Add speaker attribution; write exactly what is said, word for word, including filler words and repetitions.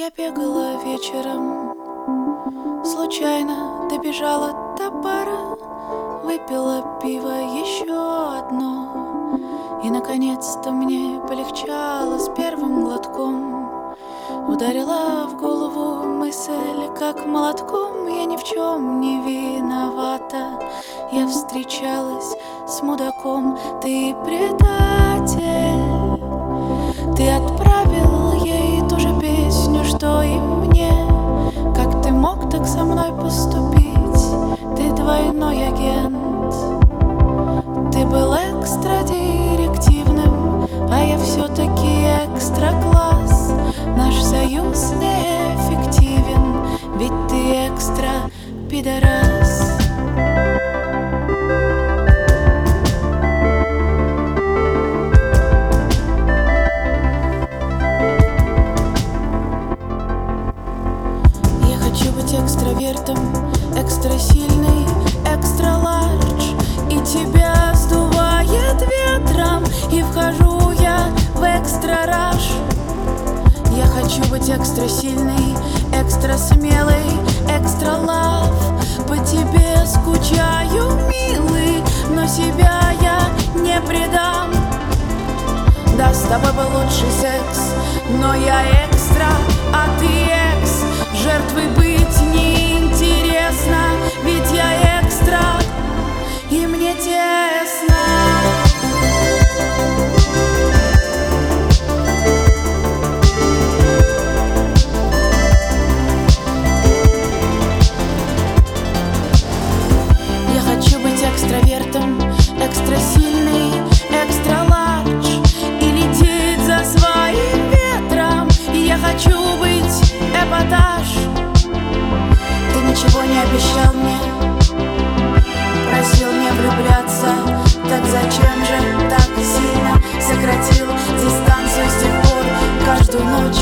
Speaker 1: Я бегала вечером, случайно добежала до бара, выпила пиво еще одно, и наконец-то мне полегчало с первым глотком. Ударила в голову мысль, как молотком: я ни в чем не виновата. Я встречалась с мудаком. Ты предатель. Ты отправил ей ту же песню, что и мне. Как ты мог так со мной поступить? Ты двойной агент. Ты был экстрадирективным, а я все-таки экстра-класс. Наш союз неэффективен, ведь ты экстра-пидорас. Я хочу быть экстравертом, экстрасильный, экстра-лардж, и тебя сдувает ветром, и вхожу я в экстра-раш. Я хочу быть экстра сильный, экстра смелый, экстра лав. По тебе скучаю, милый, но себя я не предам. Да, с тобой был лучший секс, но я экстра, а ты экс. Жертвой быть неинтересно, ведь я экстра, и мне тесно. Экстравертом, экстра сильный, экстра лардж, и лететь за своим ветром. Я хочу быть эпатаж. Ты ничего не обещал мне, просил не влюбляться. Так зачем же так сильно сократил дистанцию с тех пор? Каждую ночь